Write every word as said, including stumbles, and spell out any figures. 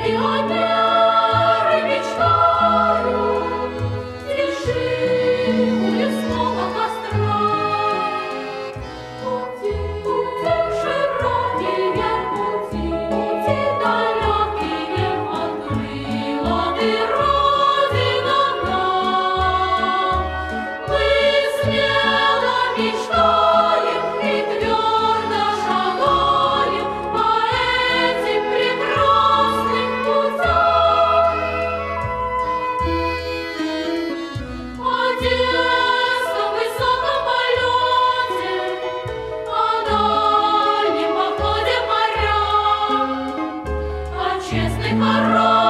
И о вере мечтаю, тиши у лесного костра. Пути, пути широкие, пути, пути далекие, открыла ты, Родина, нам. Мы смело мечтаем и твердо шагаем по этим прекрасным путям. Одесса в высоком полете, о дальнем походе моря, о честной короне.